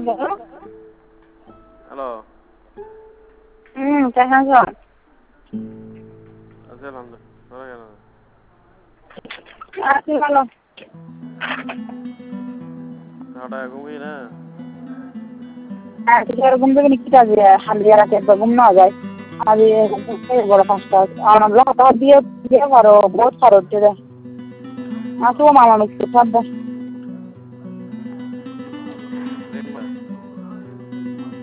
Hello. কেমন আছো? আছি আলহামদুলিল্লাহ। তোরা কেন? আছি ভালো। হঠাৎ ঘুমিয়ে না? ঘুম থেকে নিকিটা দিয়ে হালিয়া রাখে ঘুম না যায় আর বড় পাঁচটা আমার দিয়ে দিয়ে পারো বহুত পারো আসবো মামা মিস্ত্রি সব